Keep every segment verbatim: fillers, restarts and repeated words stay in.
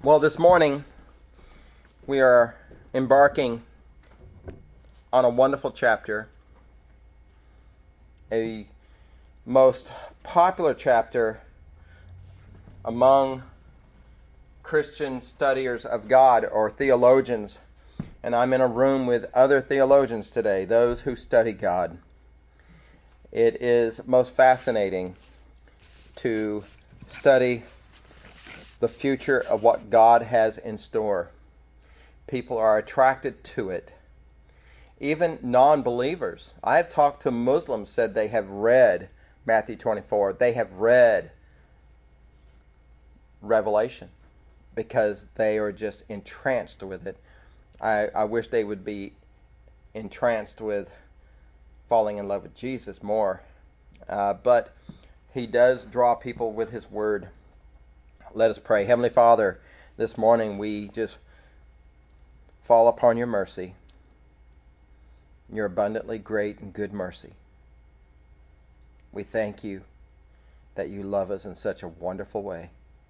Well, this morning we are embarking on a wonderful chapter, a most popular chapter among Christian studiers of God or theologians. And I'm in a room with other theologians today, those who study God. It is most fascinating to study the future of what God has in store. People are attracted to it. Even non-believers. I have talked to Muslims, said they have read Matthew twenty-four. They have read Revelation because they are just entranced with it. I, I wish they would be entranced with falling in love with Jesus more. Uh, but he does draw people with his word. Let us pray. Heavenly Father, this morning we just fall upon your mercy, your abundantly great and good mercy. We thank you that you love us in such a wonderful way.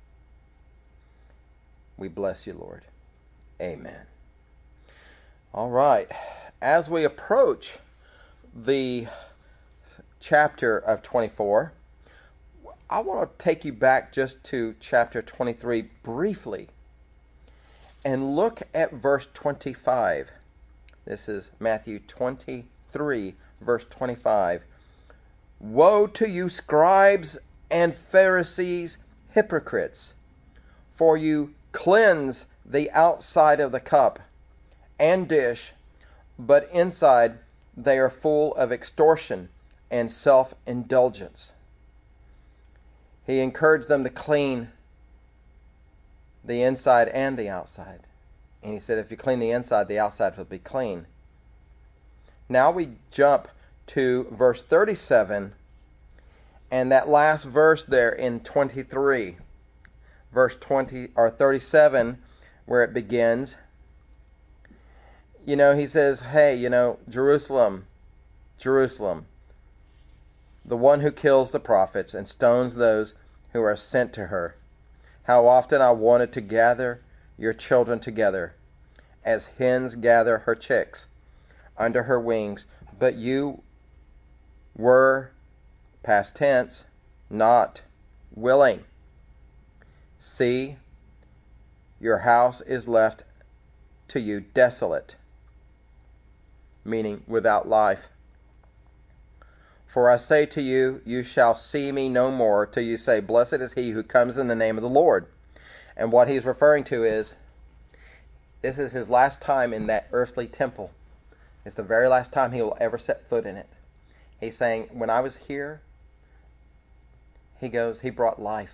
We bless you, Lord. Amen. All right. As we approach the chapter of twenty-four, I want to take you back just to chapter twenty-three briefly and look at verse twenty-five. This is Matthew twenty-three, verse twenty-five. Woe to you, scribes and Pharisees, hypocrites, for you cleanse the outside of the cup and dish, but inside they are full of extortion and self-indulgence. He encouraged them to clean the inside and the outside. And he said, if you clean the inside, the outside will be clean. Now we jump to verse thirty-seven, and that last verse there in twenty-three, verse twenty or thirty-seven, where it begins. You know, he says, hey, you know, Jerusalem, Jerusalem, the one who kills the prophets and stones those who are sent to her. How often I wanted to gather your children together, as hens gather her chicks under her wings, but you were, past tense, not willing. See, your house is left to you desolate, meaning without life. For I say to you, you shall see me no more till you say, blessed is he who comes in the name of the Lord. And what he's referring to is, this is his last time in that earthly temple. It's the very last time he will ever set foot in it. He's saying, when I was here, he goes, he brought life.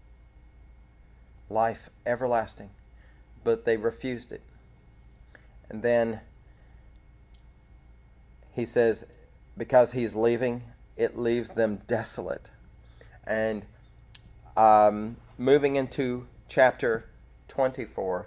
Life everlasting. But they refused it. And then he says, because he's leaving, it leaves them desolate. And um, moving into chapter twenty-four,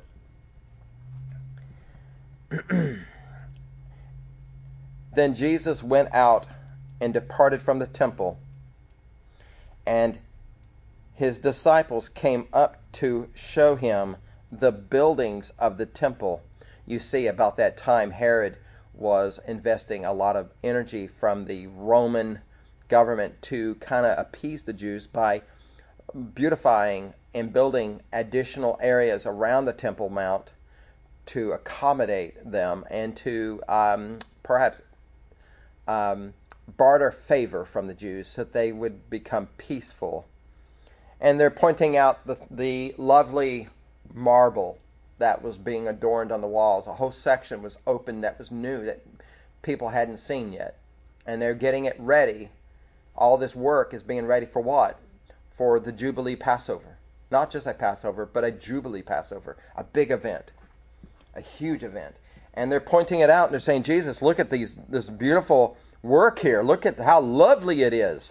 then Jesus went out and departed from the temple, and his disciples came up to show him the buildings of the temple. You see, about that time, Herod was investing a lot of energy from the Roman government to kind of appease the Jews by beautifying and building additional areas around the Temple Mount to accommodate them and to um, perhaps um, barter favor from the Jews so that they would become peaceful. And they're pointing out the, the lovely marble that was being adorned on the walls. A whole section was open that was new, that people hadn't seen yet. And they're getting it ready. All this work is being ready for what? For the Jubilee Passover. Not just a Passover, but a Jubilee Passover. A big event. A huge event. And they're pointing it out and they're saying, Jesus, look at these this beautiful work here. Look at how lovely it is.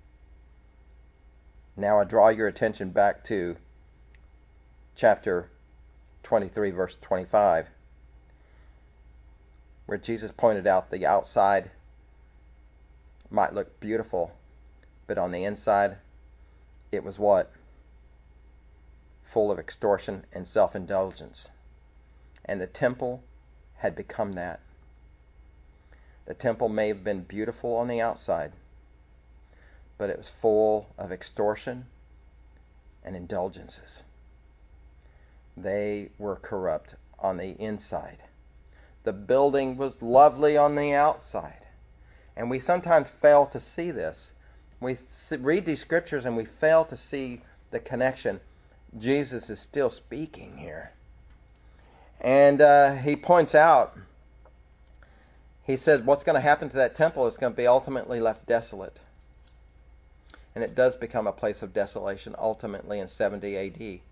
Now I draw your attention back to chapter twenty-three, verse twenty-five, where Jesus pointed out the outside might look beautiful, but on the inside, it was what? full of extortion and self-indulgence. And the temple had become that. The temple may have been beautiful on the outside, but it was full of extortion and indulgences. They were corrupt on the inside. The building was lovely on the outside. And we sometimes fail to see this. We read these scriptures and we fail to see the connection. Jesus is still speaking here. And uh, he points out, he says what's going to happen to that temple is going to be ultimately left desolate. And it does become a place of desolation ultimately in seventy A D.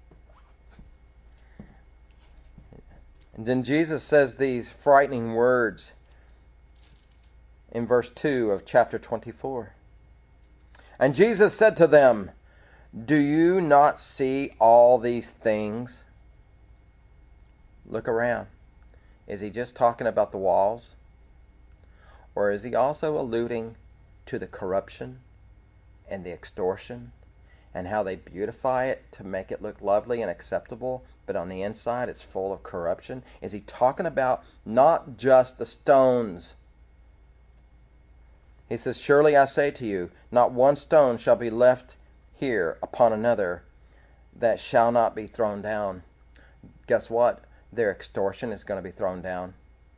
And then Jesus says these frightening words in verse two of chapter twenty-four. And Jesus said to them, "Do you not see all these things?" Look around. Is he just talking about the walls? Or is he also alluding to the corruption and the extortion and how they beautify it to make it look lovely and acceptable, but on the inside it's full of corruption? Is he talking about not just the stones? He says, "Surely I say to you, not one stone shall be left here upon another that shall not be thrown down." Guess what? Their extortion is going to be thrown down.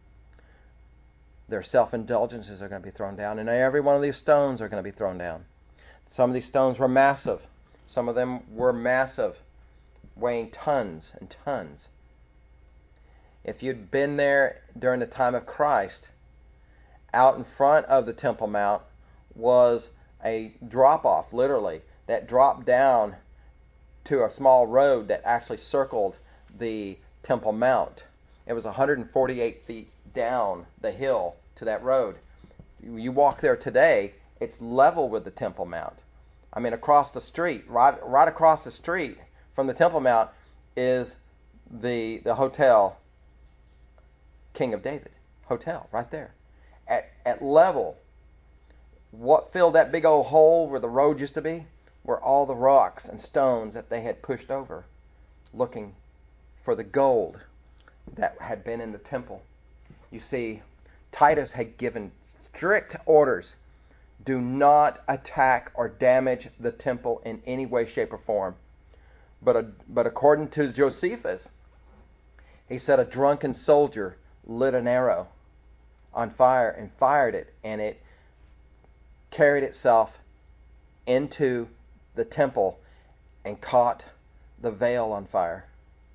Their self-indulgences are going to be thrown down. And every one of these stones are going to be thrown down. Some of these stones were massive. Some of them were massive, weighing tons and tons. If you'd been there during the time of Christ, out in front of the Temple Mount was a drop-off, literally, that dropped down to a small road that actually circled the Temple Mount. It was one hundred forty-eight feet down the hill to that road. You walk there today, it's level with the Temple Mount. I mean, across the street, right, right across the street from the Temple Mount is the the hotel, King of David Hotel, right there. At at level, what filled that big old hole where the road used to be were all the rocks and stones that they had pushed over, looking for the gold that had been in the temple. You see, Titus had given strict orders: do not attack or damage the temple in any way, shape, or form. But, a, but according to Josephus, he said a drunken soldier lit an arrow on fire and fired it, and it carried itself into the temple and caught the veil on fire.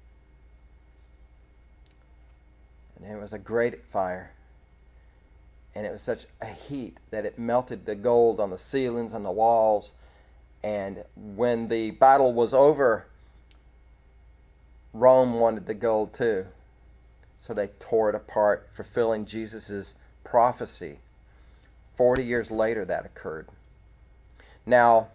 And it was a great fire. And it was such a heat that it melted the gold on the ceilings and the walls. And when the battle was over, Rome wanted the gold too. So they tore it apart, fulfilling Jesus' prophecy. Forty years later that occurred. Now,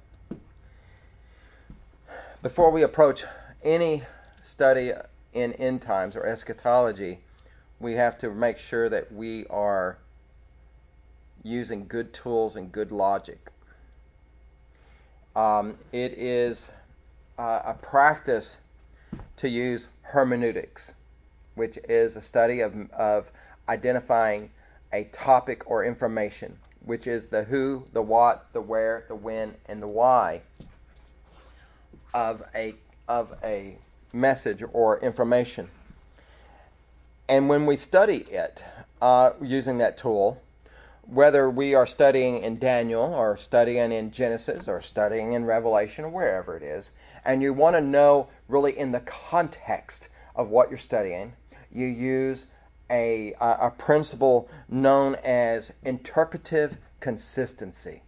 before we approach any study in end times or eschatology, we have to make sure that we are using good tools and good logic. Um, it is uh, a practice to use hermeneutics, which is a study of, of identifying a topic or information, which is the who, the what, the where, the when, and the why of a of a message or information. And when we study it uh, using that tool, whether we are studying in Daniel or studying in Genesis or studying in Revelation or wherever it is, and you want to know really in the context of what you're studying, you use a, a principle known as interpretive consistency.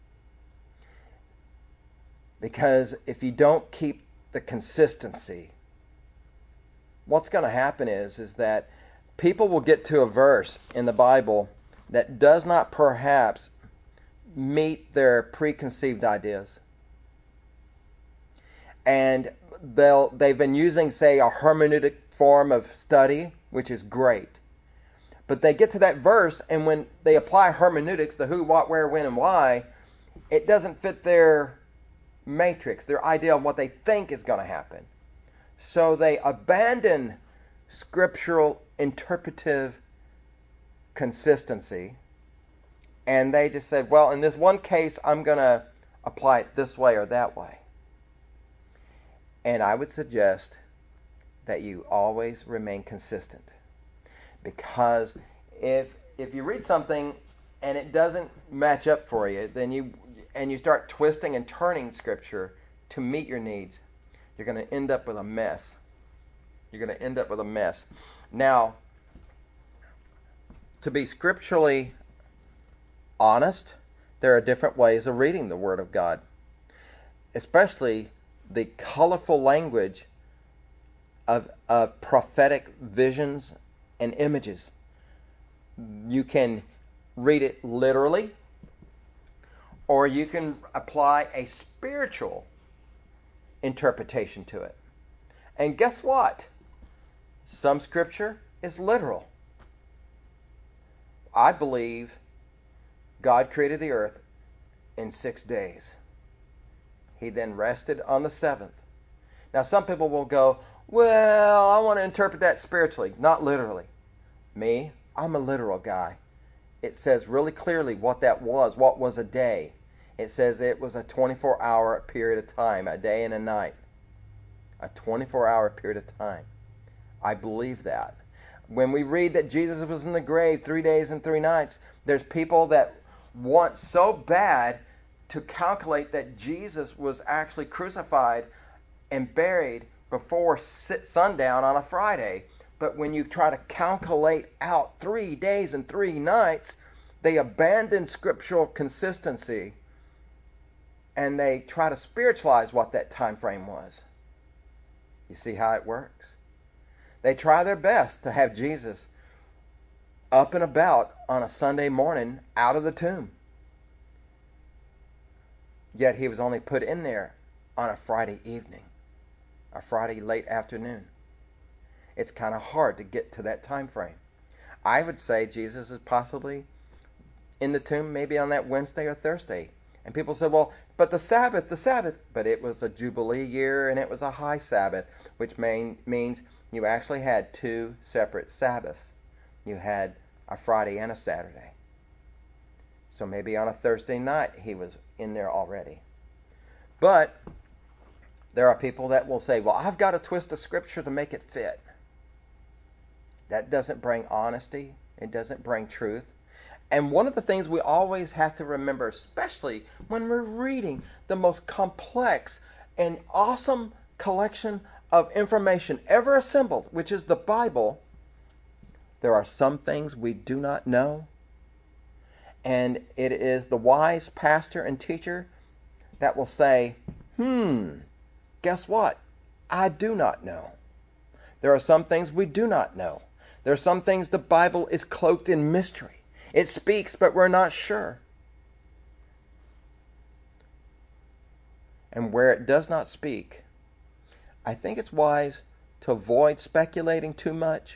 Because if you don't keep the consistency, what's going to happen is, is that people will get to a verse in the Bible that does not perhaps meet their preconceived ideas. And they'll, they've been using, say, a hermeneutic form of study, which is great. But they get to that verse, and when they apply hermeneutics, the who, what, where, when, and why, it doesn't fit their matrix, their idea of what they think is going to happen. So they abandon scriptural interpretive consistency, and they just said, well, in this one case, I'm going to apply it this way or that way. And I would suggest that you always remain consistent. Because if if you read something and it doesn't match up for you, then you and you start twisting and turning Scripture to meet your needs, you're going to end up with a mess. You're going to end up with a mess. Now, to be scripturally honest, there are different ways of reading the Word of God, especially the colorful language of, of prophetic visions and images. You can read it literally, or you can apply a spiritual interpretation to it. And guess what? Some scripture is literal. I believe God created the earth in six days. He then rested on the seventh. Now some people will go, well, I want to interpret that spiritually, not literally. Me, I'm a literal guy. It says really clearly what that was. What was a day? It says it was a twenty-four hour period of time, a day and a night. A twenty-four hour period of time. I believe that. When we read that Jesus was in the grave three days and three nights, there's people that want so bad to calculate that Jesus was actually crucified and buried before sundown on a Friday. But when you try to calculate out three days and three nights, they abandon scriptural consistency and they try to spiritualize what that time frame was. You see how it works? They try their best to have Jesus up and about on a Sunday morning out of the tomb. Yet he was only put in there on a Friday evening, a Friday late afternoon. It's kind of hard to get to that time frame. I would say Jesus is possibly in the tomb maybe on that Wednesday or Thursday. And people say, well, but the Sabbath, the Sabbath. But it was a Jubilee year and it was a high Sabbath, which main, means you actually had two separate Sabbaths. You had a Friday and a Saturday. So maybe on a Thursday night he was in there already. But there are people that will say, well, I've got to twist the scripture to make it fit. That doesn't bring honesty. It doesn't bring truth. And one of the things we always have to remember, especially when we're reading the most complex and awesome collection of information ever assembled, which is the Bible, there are some things we do not know. And it is the wise pastor and teacher that will say, hmm, guess what? I do not know. There are some things we do not know. There are some things the Bible is cloaked in mystery. It speaks, but we're not sure. And where it does not speak, I think it's wise to avoid speculating too much.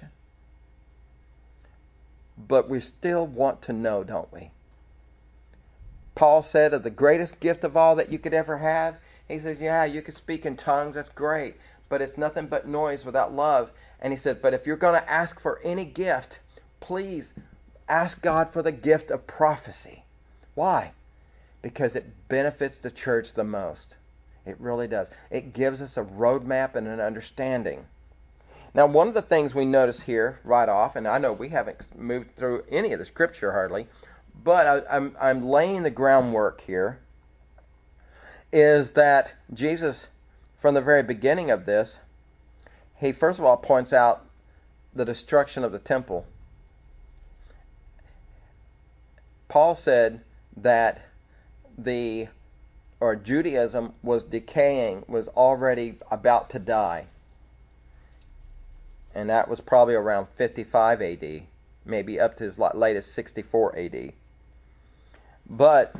But we still want to know, don't we? Paul said of the greatest gift of all that you could ever have, he says, yeah, you could speak in tongues, that's great, but it's nothing but noise without love. And he said, but if you're going to ask for any gift, please ask God for the gift of prophecy. Why? Because it benefits the church the most. It really does. It gives us a roadmap and an understanding. Now, one of the things we notice here right off, and I know we haven't moved through any of the scripture hardly, but I, I'm, I'm laying the groundwork here, is that Jesus, from the very beginning of this, he first of all points out the destruction of the temple. Paul said that the or Judaism was decaying, was already about to die. And that was probably around fifty-five A D, maybe up to as late as sixty-four A D. But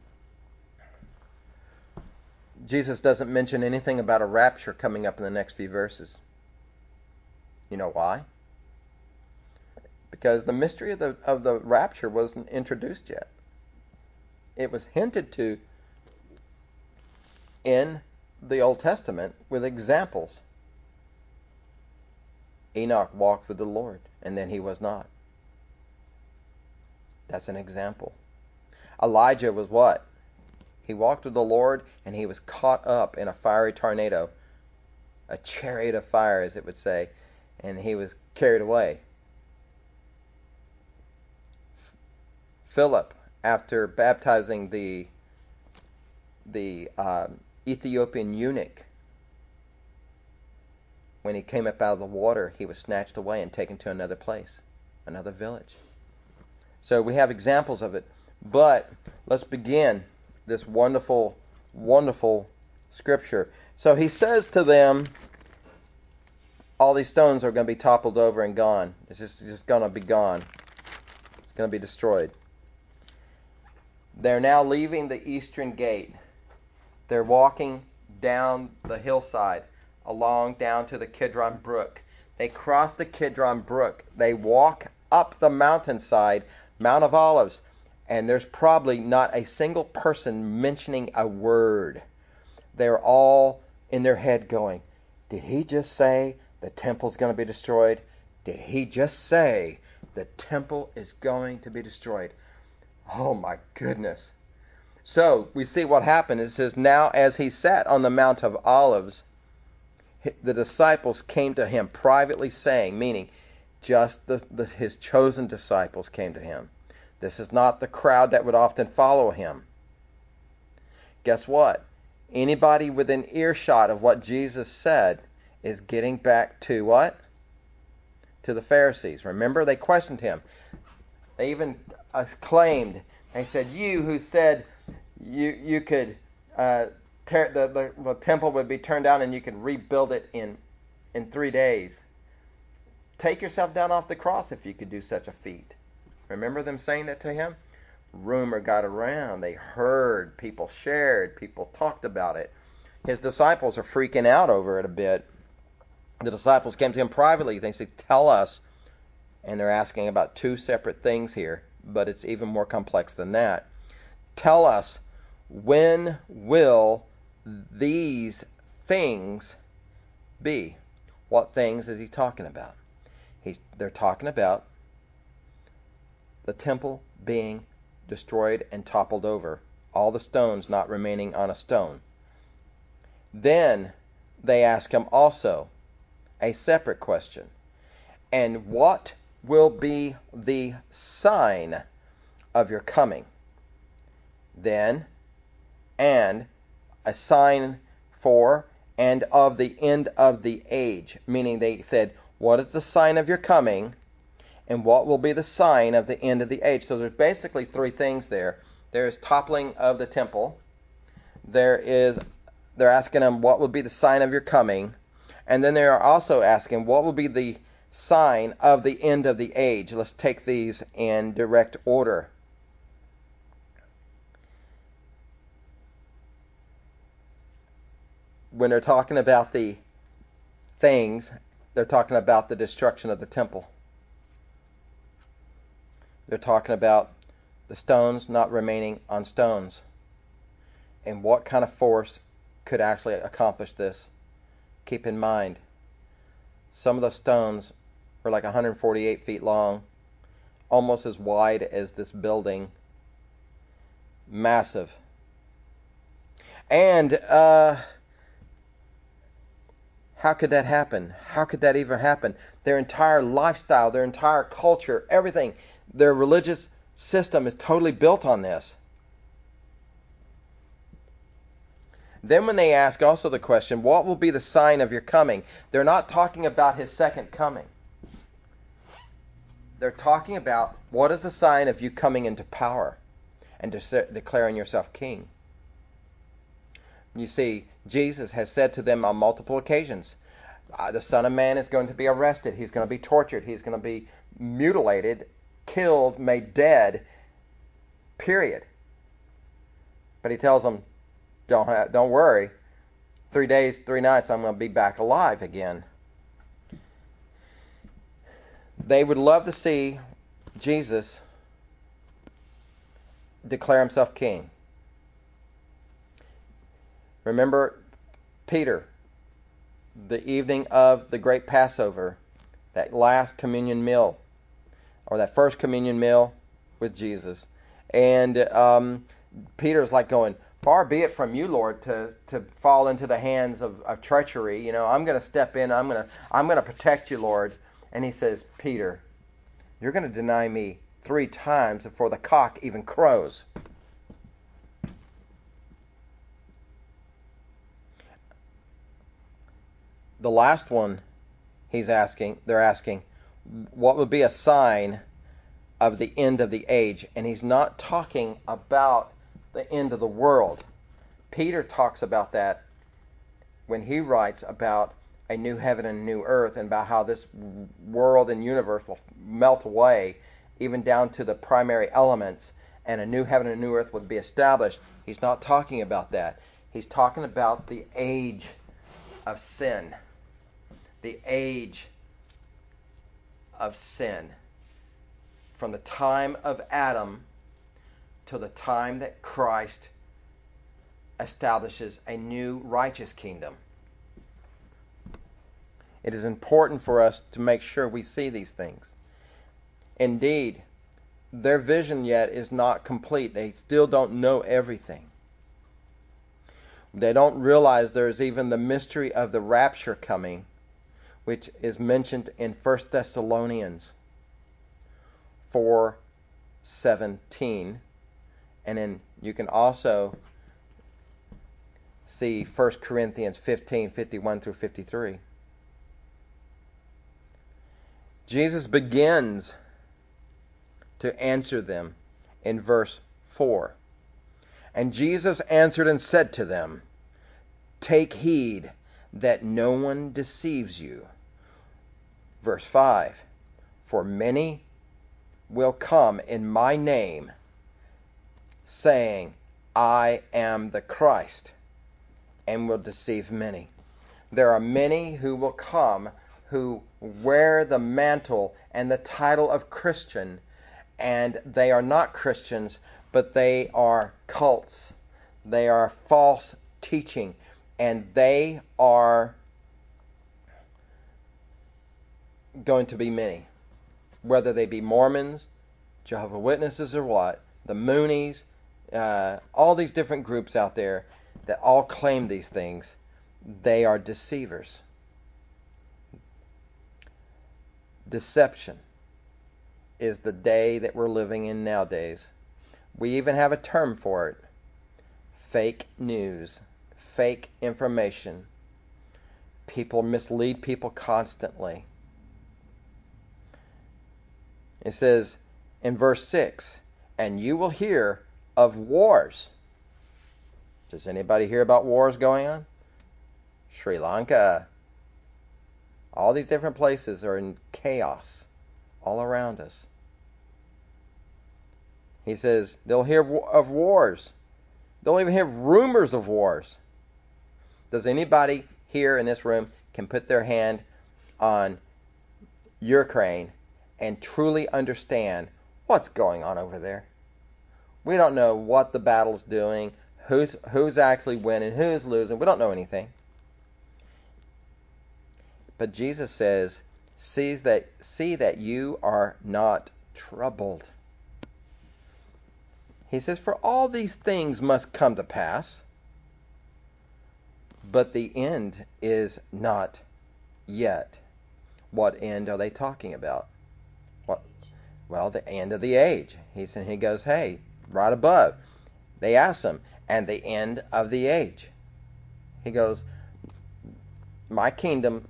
Jesus doesn't mention anything about a rapture coming up in the next few verses. You know why? Because the mystery of the of the rapture wasn't introduced yet. It was hinted to in the Old Testament with examples. Enoch walked with the Lord, and then he was not. That's an example. Elijah was what? He walked with the Lord, and he was caught up in a fiery tornado, a chariot of fire, as it would say, and he was carried away. Philip, after baptizing the the um, Ethiopian eunuch, when he came up out of the water, he was snatched away and taken to another place, another village. So we have examples of it. But let's begin this wonderful, wonderful scripture. So he says to them, all these stones are going to be toppled over and gone. It's just, just going to be gone. It's going to be destroyed. They're now leaving the eastern gate. They're walking down the hillside, along down to the Kidron Brook. They cross the Kidron Brook. They walk up the mountainside, Mount of Olives, and there's probably not a single person mentioning a word. They're all in their head going, did he just say the temple's going to be destroyed? Did he just say the temple is going to be destroyed? Oh my goodness. So we see what happened. It says, now as he sat on the Mount of Olives, the disciples came to him privately saying, meaning just the, the, his chosen disciples came to him. This is not the crowd that would often follow him. Guess what? Anybody within earshot of what Jesus said is getting back to what? To the Pharisees. Remember, they questioned him. They even uh, claimed, they said, you who said you you could uh, tear, the, the, the temple would be turned down and you could rebuild it in in three days. Take yourself down off the cross if you could do such a feat. Remember them saying that to him? Rumor got around. They heard. People shared. People talked about it. His disciples are freaking out over it a bit. The disciples came to him privately. They said, tell us. And they're asking about two separate things here, but it's even more complex than that. Tell us, when will these things be? What things is he talking about? He's, they're talking about the temple being destroyed and toppled over, all the stones not remaining on a stone. Then they ask him also a separate question. And what will be the sign of your coming? Then, and a sign for and of the end of the age. Meaning they said, what is the sign of your coming? And what will be the sign of the end of the age? So there's basically three things there. There is toppling of the temple. There is, they're asking him, what will be the sign of your coming? And then they are also asking, what will be the sign of the end of the age? Let's take these in direct order. When they're talking about the things, they're talking about the destruction of the temple. They're talking about the stones not remaining on stones. And what kind of force could actually accomplish this? Keep in mind, some of the stones were like one hundred forty-eight feet long, almost as wide as this building. Massive. And uh, how could that happen? How could that even happen? Their entire lifestyle, their entire culture, everything, their religious system is totally built on this. Then when they ask also the question, what will be the sign of your coming? They're not talking about his second coming. They're talking about what is the sign of you coming into power and de- declaring yourself king. You see, Jesus has said to them on multiple occasions, uh, the Son of Man is going to be arrested. He's going to be tortured. He's going to be mutilated, killed, made dead, period. But he tells them, don't, ha- don't worry. Three days, three nights, I'm going to be back alive again. They would love to see Jesus declare himself king. Remember Peter, the evening of the great Passover, that last communion meal, or that first communion meal with Jesus. And um, Peter's like going, far be it from you, Lord, to, to fall into the hands of, of treachery. You know, I'm going to step in. I'm going to I'm going to protect you, Lord. And he says, Peter, you're going to deny me three times before the cock even crows. The last one he's asking, they're asking, what would be a sign of the end of the age? And he's not talking about the end of the world. Peter talks about that when he writes about a new heaven and a new earth, and about how this world and universe will melt away, even down to the primary elements, and a new heaven and a new earth would be established. He's not talking about that. He's talking about the age of sin. The age of sin. From the time of Adam to the time that Christ establishes a new righteous kingdom. It is important for us to make sure we see these things. Indeed, their vision yet is not complete. They still don't know everything. They don't realize there's even the mystery of the rapture coming, which is mentioned in First Thessalonians four seventeen. And then you can also see First Corinthians fifteen fifty-one through fifty-three. Jesus begins to answer them in verse four. And Jesus answered and said to them, take heed that no one deceives you. Verse five. For many will come in my name, saying, I am the Christ, and will deceive many. There are many who will come who wear the mantle and the title of Christian, and they are not Christians, but they are cults. They are false teaching, and they are going to be many. Whether they be Mormons, Jehovah's Witnesses, or what, the Moonies, uh, all these different groups out there that all claim these things, they are deceivers. Deception is the day that we're living in nowadays. We even have a term for it. Fake news. Fake information. People mislead people constantly. It says in verse six, and you will hear of wars. Does anybody hear about wars going on? Sri Lanka. All these different places are in chaos all around us. He says they'll hear of wars. They'll even hear rumors of wars. Does anybody here in this room can put their hand on Ukraine and truly understand what's going on over there? We don't know what the battle's doing, who's who's actually winning, who's losing. We don't know anything. But Jesus says, "Sees that see that you are not troubled." He says, "For all these things must come to pass, but the end is not yet." What end are they talking about? What? Well, the end of the age. He said, he goes, hey, right above. They ask him, and the end of the age. He goes, my kingdom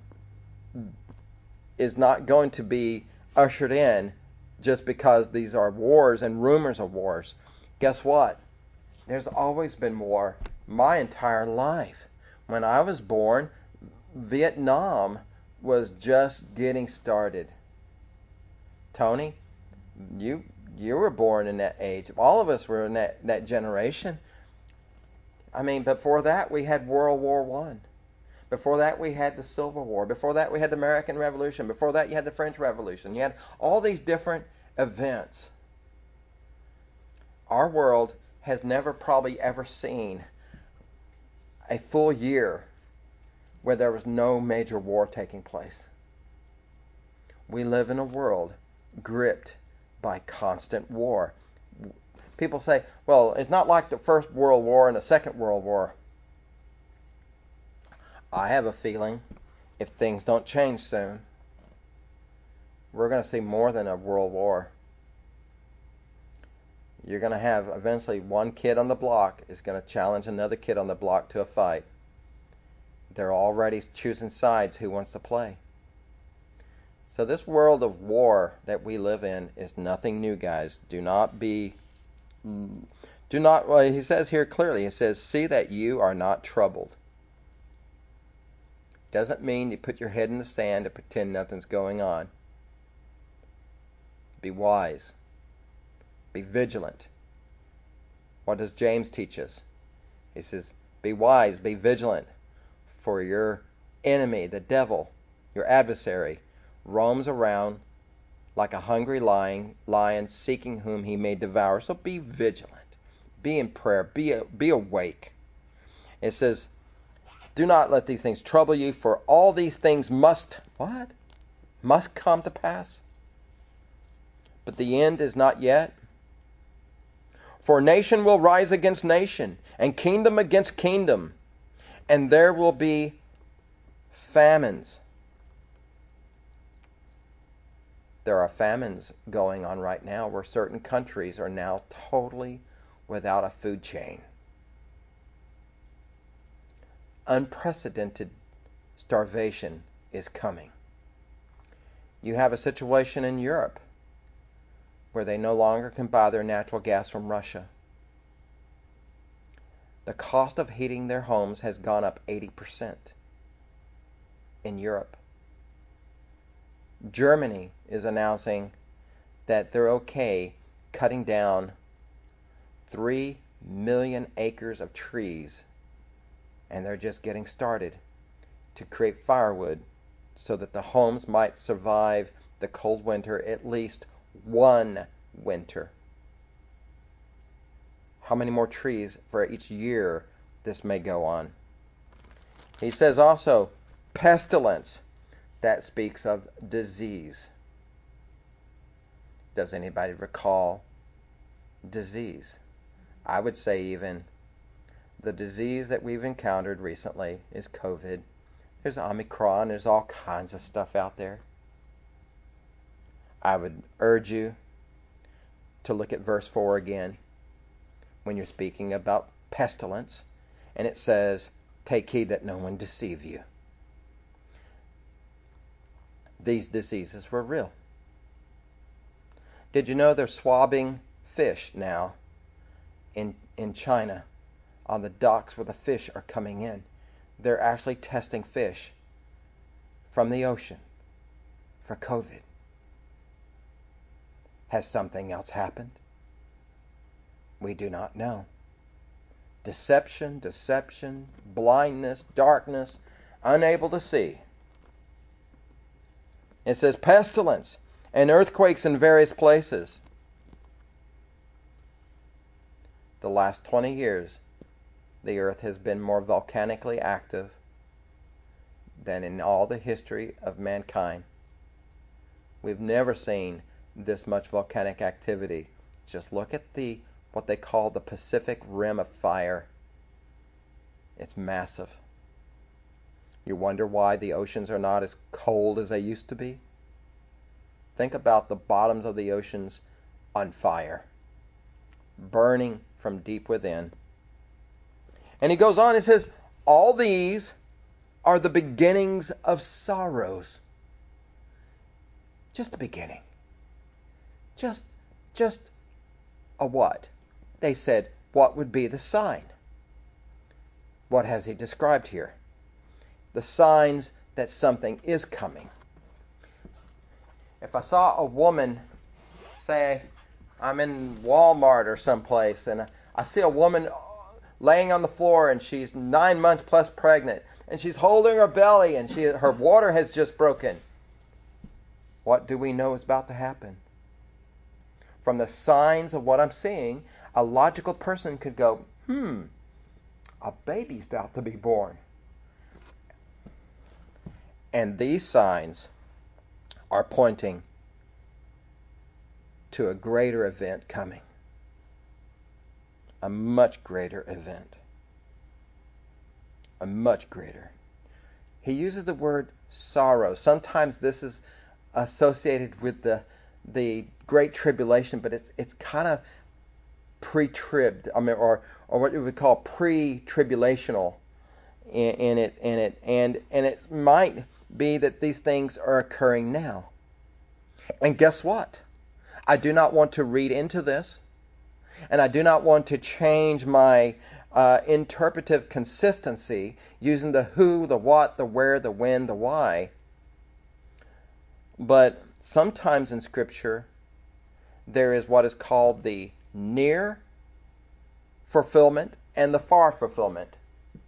is not going to be ushered in just because these are wars and rumors of wars. Guess what? There's always been war my entire life. When I was born, Vietnam was just getting started. Tony, you you were born in that age. All of us were in that, that generation. I mean, before that we had World War One. Before that we had the Civil War. Before that we had the American Revolution. Before that you had the French Revolution. You had all these different events. Our world has never probably ever seen a full year where there was no major war taking place. We live in a world gripped by constant war. People say, well, it's not like the First World War and the Second World War. I have a feeling if things don't change soon, we're going to see more than a world war. You're going to have eventually one kid on the block is going to challenge another kid on the block to a fight. They're already choosing sides who wants to play. So this world of war that we live in is nothing new, guys. Do not be, do not, well, he says here clearly, he says, see that you are not troubled. Doesn't mean you put your head in the sand and pretend nothing's going on. Be wise. Be vigilant. What does James teach us? He says, be wise, be vigilant, for your enemy, the devil, your adversary, roams around like a hungry lion, lion seeking whom he may devour. So be vigilant. Be in prayer. Be, be awake. It says, do not let these things trouble you, for all these things must, what? Must come to pass. But the end is not yet. For nation will rise against nation, and kingdom against kingdom, and there will be famines. There are famines going on right now where certain countries are now totally without a food chain. Unprecedented starvation is coming. You have a situation in Europe where they no longer can buy their natural gas from Russia. The cost of heating their homes has gone up eighty percent in Europe. Germany is announcing that they're okay cutting down three million acres of trees, and they're just getting started to create firewood so that the homes might survive the cold winter at least one winter. How many more trees for each year this may go on? He says also, pestilence. That speaks of disease. Does anybody recall disease? I would say even the disease that we've encountered recently is COVID. There's Omicron. There's all kinds of stuff out there. I would urge you to look at verse four again when you're speaking about pestilence. And it says, take heed that no one deceive you. These diseases were real. Did you know they're swabbing fish now in, in China on the docks where the fish are coming in? They're actually testing fish from the ocean for COVID. Has something else happened? We do not know. Deception, deception, blindness, darkness, unable to see. It says pestilence and earthquakes in various places. The last twenty years, the earth has been more volcanically active than in all the history of mankind. We've never seen this much volcanic activity. Just look at the what they call the Pacific Rim of Fire. It's massive. You wonder why the oceans are not as cold as they used to be? Think about the bottoms of the oceans on fire, burning from deep within. And he goes on, he says, all these are the beginnings of sorrows. Just the beginning. Just, just a what? They said, what would be the sign? What has he described here? The signs that something is coming. If I saw a woman, say I'm in Walmart or someplace, and I see a woman laying on the floor and she's nine months plus pregnant, and she's holding her belly and she her water has just broken, what do we know is about to happen? From the signs of what I'm seeing, a logical person could go, hmm, a baby's about to be born. And these signs are pointing to a greater event coming. A much greater event. A much greater. He uses the word sorrow. Sometimes this is associated with the the Great Tribulation, but it's it's kind of pre-tribbed. I mean, or or what we would call pre-tribulational in, in it in it, and and it might be that these things are occurring now. And guess what? I do not want to read into this, and I do not want to change my uh, interpretive consistency using the who, the what, the where, the when, the why. But sometimes in Scripture, there is what is called the near fulfillment and the far fulfillment.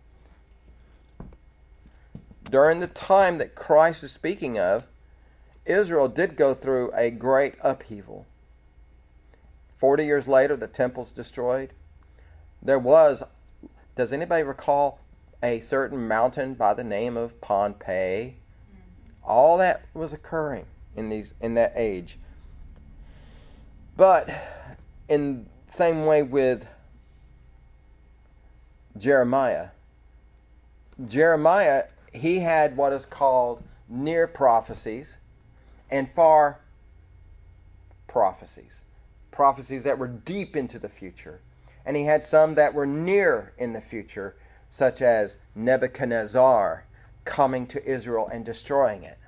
During the time that Christ is speaking of, Israel did go through a great upheaval. Forty years later, the temple's destroyed. There was, does anybody recall a certain mountain by the name of Pompeii? All that was occurring in these in that age. But in the same way with Jeremiah, Jeremiah, he had what is called near prophecies and far prophecies. Prophecies that were deep into the future. And he had some that were near in the future, such as Nebuchadnezzar coming to Israel and destroying it.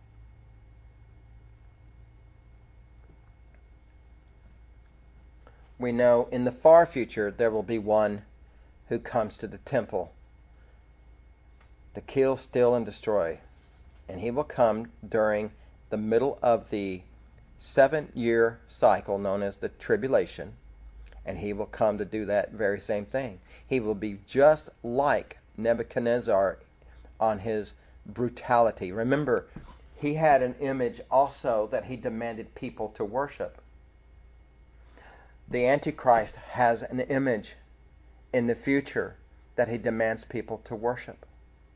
We know in the far future there will be one who comes to the temple to kill, steal, and destroy. And he will come during the middle of the seven-year cycle known as the tribulation. And he will come to do that very same thing. He will be just like Nebuchadnezzar on his brutality. Remember, he had an image also that he demanded people to worship. The Antichrist has an image in the future that he demands people to worship.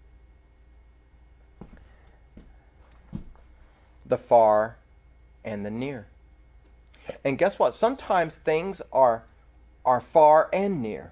The far and the near. And guess what? Sometimes things are are far and near.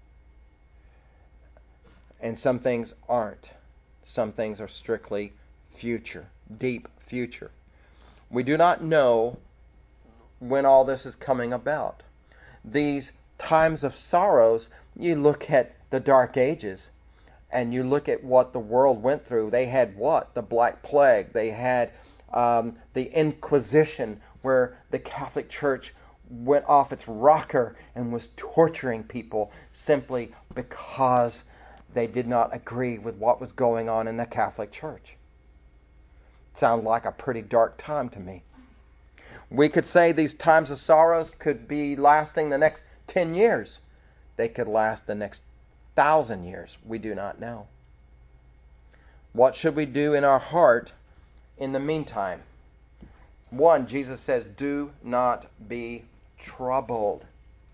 And some things aren't. Some things are strictly future, deep future. We do not know when all this is coming about. These times of sorrows, you look at the Dark Ages and you look at what the world went through. They had what? The Black Plague. They had um, the Inquisition, where the Catholic Church went off its rocker and was torturing people simply because they did not agree with what was going on in the Catholic Church. Sounds like a pretty dark time to me. We could say these times of sorrows could be lasting the next ten years. They could last the next thousand years. We do not know. What should we do in our heart in the meantime? One, Jesus says, do not be troubled.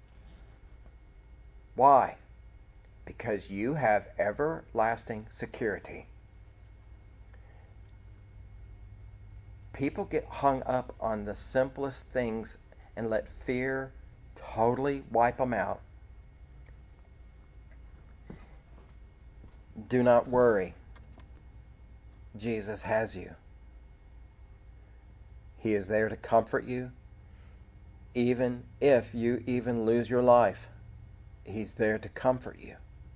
Why? Because you have everlasting security. People get hung up on the simplest things and let fear totally wipe them out. Do not worry. Jesus has you. He is there to comfort you. Even if you even lose your life, He's there to comfort you.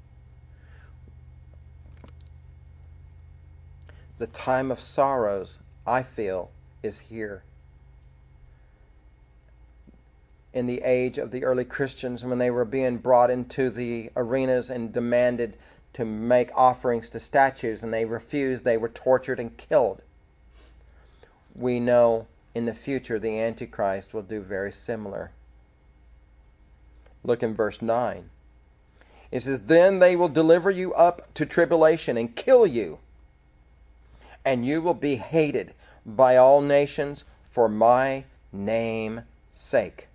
The time of sorrows, I feel, is here. In the age of the early Christians, when they were being brought into the arenas and demanded to make offerings to statues, and they refused, they were tortured and killed. We know in the future the Antichrist will do very similar. Look in verse nine. It says, then they will deliver you up to tribulation and kill you, and you will be hated by all nations for my name's sake.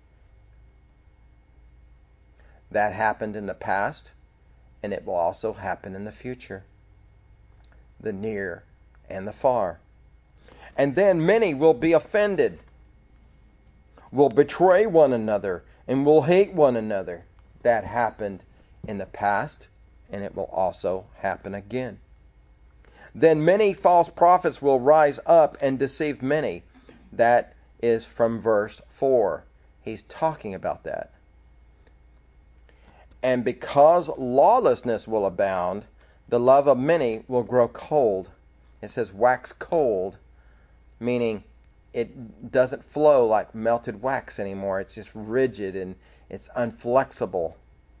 That happened in the past, and it will also happen in the future. The near and the far. And then many will be offended, will betray one another, and will hate one another. That happened in the past, and it will also happen again. Then many false prophets will rise up and deceive many. That is from verse four. He's talking about that. And because lawlessness will abound, the love of many will grow cold. It says wax cold, meaning it doesn't flow like melted wax anymore. It's just rigid and it's unflexible.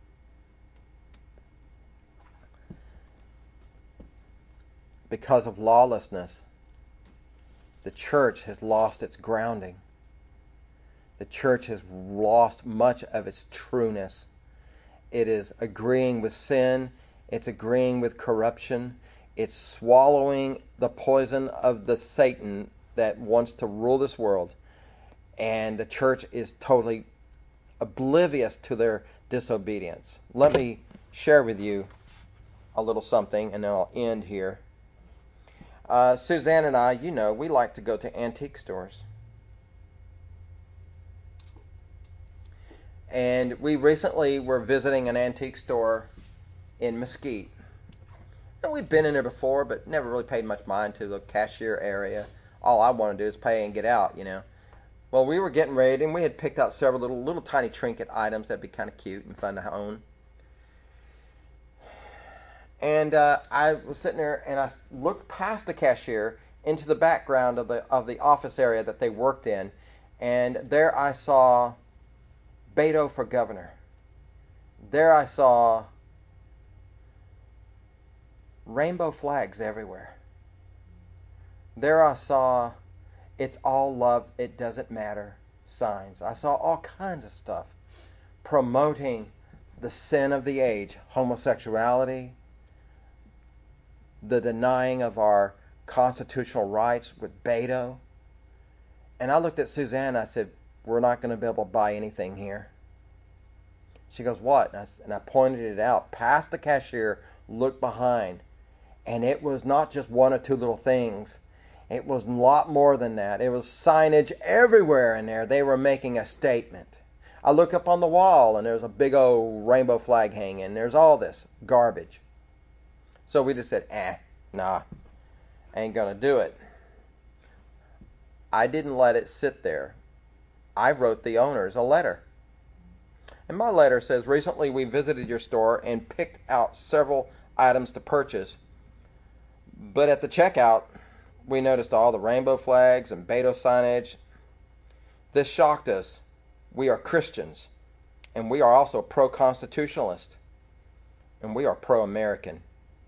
Because of lawlessness, the church has lost its grounding. The church has lost much of its trueness. It is agreeing with sin. It's agreeing with corruption. It's swallowing the poison of the Satan that wants to rule this world. And the church is totally oblivious to their disobedience. Let me share with you a little something, and then I'll end here. Uh, Suzanne and I, you know, we like to go to antique stores. And we recently were visiting an antique store in Mesquite. And we've been in there before, but never really paid much mind to the cashier area. All I want to do is pay and get out, you know. Well, we were getting ready, and we had picked out several little, little tiny trinket items that'd be kind of cute and fun to own. And uh, I was sitting there, and I looked past the cashier into the background of the of the office area that they worked in, and there I saw Beto for governor. There I saw rainbow flags everywhere. There I saw "It's all love, it doesn't matter" signs. I saw all kinds of stuff promoting the sin of the age, homosexuality, the denying of our constitutional rights with Beto. And I looked at Suzanne and I said, "We're not going to be able to buy anything here." She goes, "What?" And I, and I pointed it out. Past the cashier, looked behind. And it was not just one or two little things. It was a lot more than that. It was signage everywhere in there. They were making a statement. I look up on the wall and there's a big old rainbow flag hanging. There's all this garbage. So we just said, eh, nah, ain't gonna do it. I didn't let it sit there. I wrote the owners a letter. And my letter says, "Recently we visited your store and picked out several items to purchase. But at the checkout, we noticed all the rainbow flags and Beto signage. This shocked us. We are Christians, and we are also pro-constitutionalist, and we are pro-American.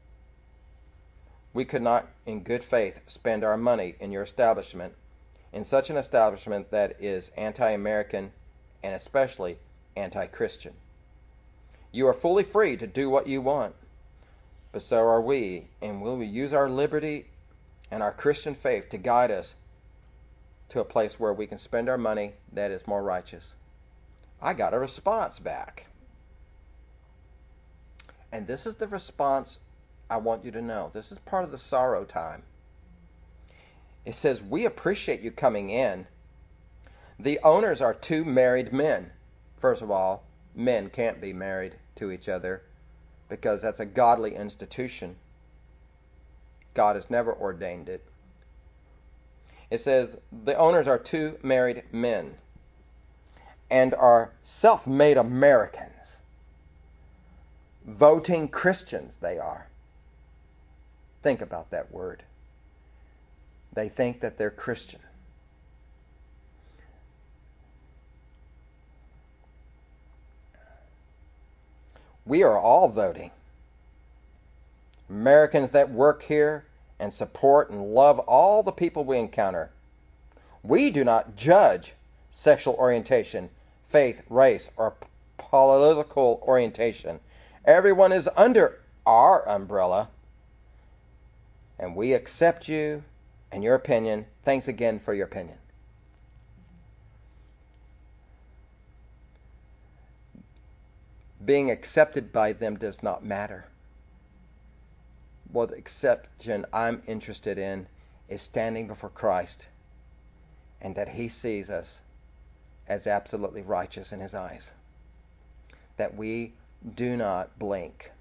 We could not, in good faith, spend our money in your establishment, in such an establishment that is anti-American and especially anti-Christian. You are fully free to do what you want, but so are we, and will we use our liberty and our Christian faith to guide us to a place where we can spend our money that is more righteous." I got a response back. And this is the response I want you to know. This is part of the sorrow time. It says, "We appreciate you coming in. The owners are two married men." First of all, men can't be married to each other because that's a godly institution. God has never ordained it. It says, "The owners are two married men and are self-made Americans. Voting Christians they are." Think about that word. They think that they're Christian. We are all voting. Americans that work here and support and love all the people we encounter. We do not judge sexual orientation, faith, race, or p- political orientation. Everyone is under our umbrella, and we accept you and your opinion. Thanks again for your opinion. Being accepted by them does not matter. What exception I'm interested in is standing before Christ, and that He sees us as absolutely righteous in His eyes. That we do not blink.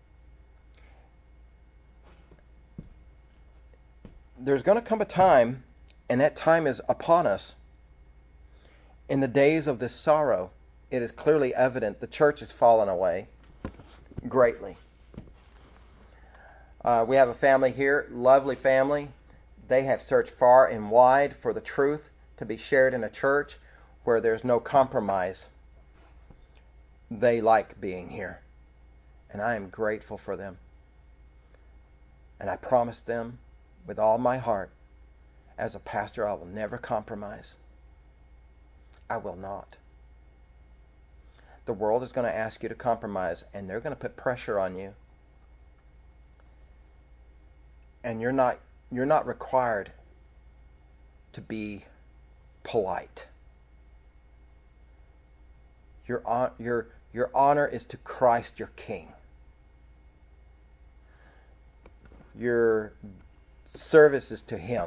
There's going to come a time, and that time is upon us. In the days of this sorrow, it is clearly evident the church has fallen away greatly. Uh, we have a family here, lovely family. They have searched far and wide for the truth to be shared in a church where there's no compromise. They like being here, and I am grateful for them. And I promise them with all my heart, as a pastor, I will never compromise. I will not. The world is going to ask you to compromise, and they're going to put pressure on you. And you're not you're not required to be polite. Your your your honor is to Christ, your King. Your service is to Him.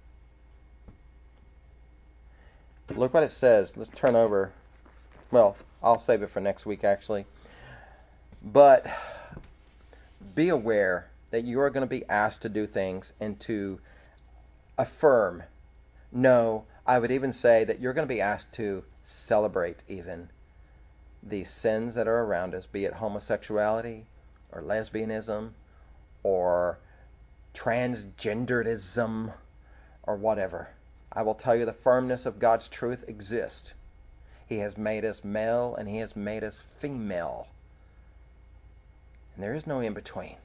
Look what it says. Let's turn over. Well, I'll save it for next week, actually. But be aware that you are going to be asked to do things and to affirm. No, I would even say that you're going to be asked to celebrate even the sins that are around us, be it homosexuality or lesbianism or transgenderism or whatever. I will tell you the firmness of God's truth exists. He has made us male and He has made us female. And there is no in between.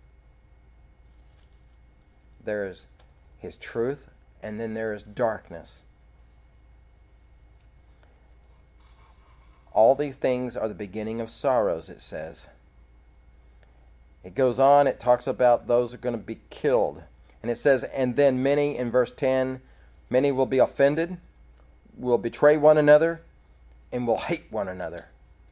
There is His truth, and then there is darkness. All these things are the beginning of sorrows, it says. It goes on, it talks about those who are going to be killed. And it says, and then many, in verse ten, many will be offended, will betray one another, and will hate one another.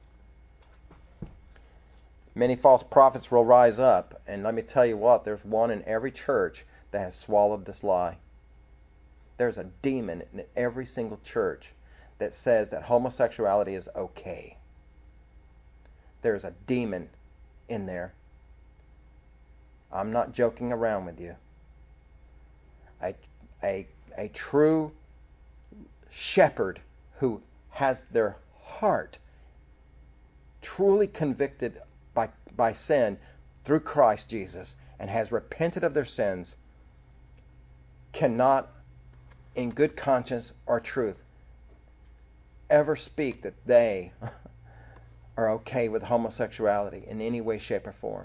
Many false prophets will rise up, and let me tell you what, there's one in every church that has swallowed this lie. There's a demon in every single church that says that homosexuality is okay. There's a demon in there. I'm not joking around with you. A, a, a true shepherd who has their heart truly convicted by, by sin through Christ Jesus and has repented of their sins cannot, in good conscience or truth, ever speak that they are okay with homosexuality in any way, shape, or form.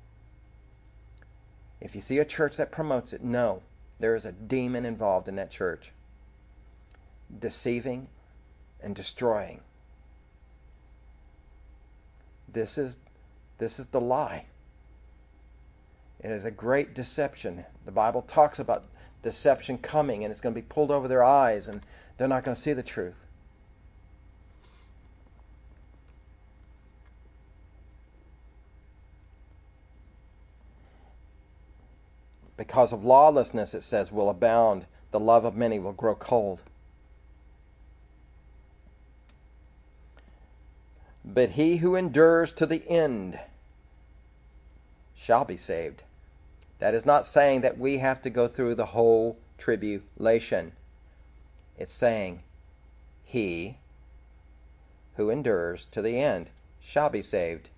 If you see a church that promotes it, no, there is a demon involved in that church, deceiving and destroying. This is this is the lie. It is a great deception. The Bible talks about deception coming, and it's going to be pulled over their eyes, and they're not going to see the truth. Because of lawlessness, it says, will abound. The love of many will grow cold. But he who endures to the end shall be saved. That is not saying that we have to go through the whole tribulation. It's saying he who endures to the end shall be saved.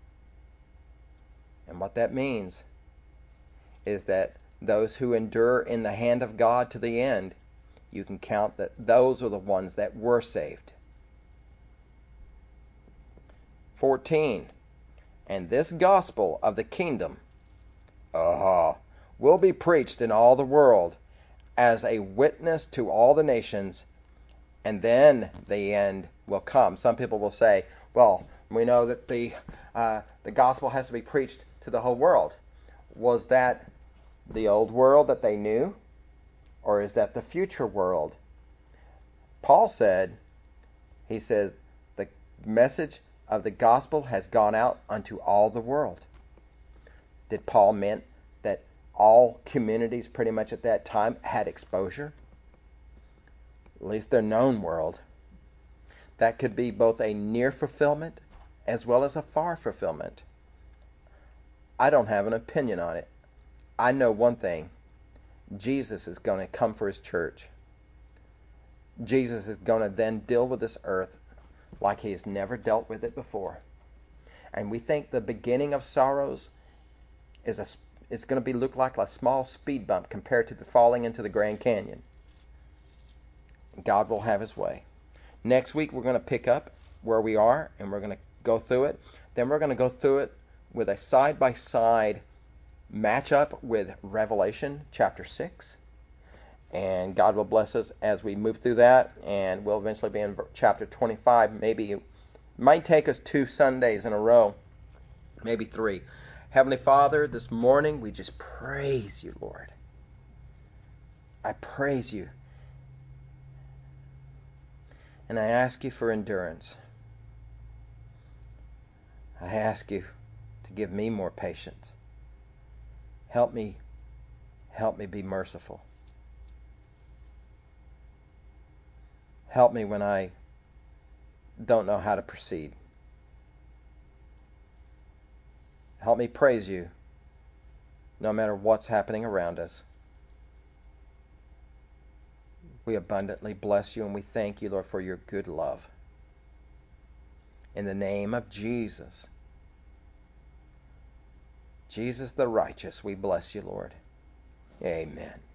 And what that means is that those who endure in the hand of God to the end, you can count that those are the ones that were saved. fourteen. And this gospel of the kingdom uh, will be preached in all the world as a witness to all the nations, and then the end will come. Some people will say, well, we know that the uh, the gospel has to be preached to the whole world. Was that the old world that they knew, or is that the future world? Paul said, he says, the message of the gospel has gone out unto all the world. Did Paul mean that all communities pretty much at that time had exposure, at least their known world. That could be both a near fulfillment as well as a far fulfillment. I don't have an opinion on it. I know one thing. Jesus is going to come for his church. Jesus is going to then deal with this earth like he has never dealt with it before. And we think the beginning of sorrows is a is going to be look like a small speed bump compared to the falling into the Grand Canyon. God will have his way. Next week we're going to pick up where we are and we're going to go through it. Then we're going to go through it with a side-by-side matchup with Revelation chapter six. And God will bless us as we move through that, and we'll eventually be in chapter twenty-five. Maybe it might take us two Sundays in a row, maybe three. Heavenly Father, this morning we just praise you, Lord. I praise you. And I ask you for endurance. I ask you to give me more patience. Help me, help me be merciful. Help me when I don't know how to proceed. Help me praise you no matter what's happening around us. We abundantly bless you and we thank you, Lord, for your good love. In the name of Jesus, Jesus the righteous, we bless you, Lord. Amen.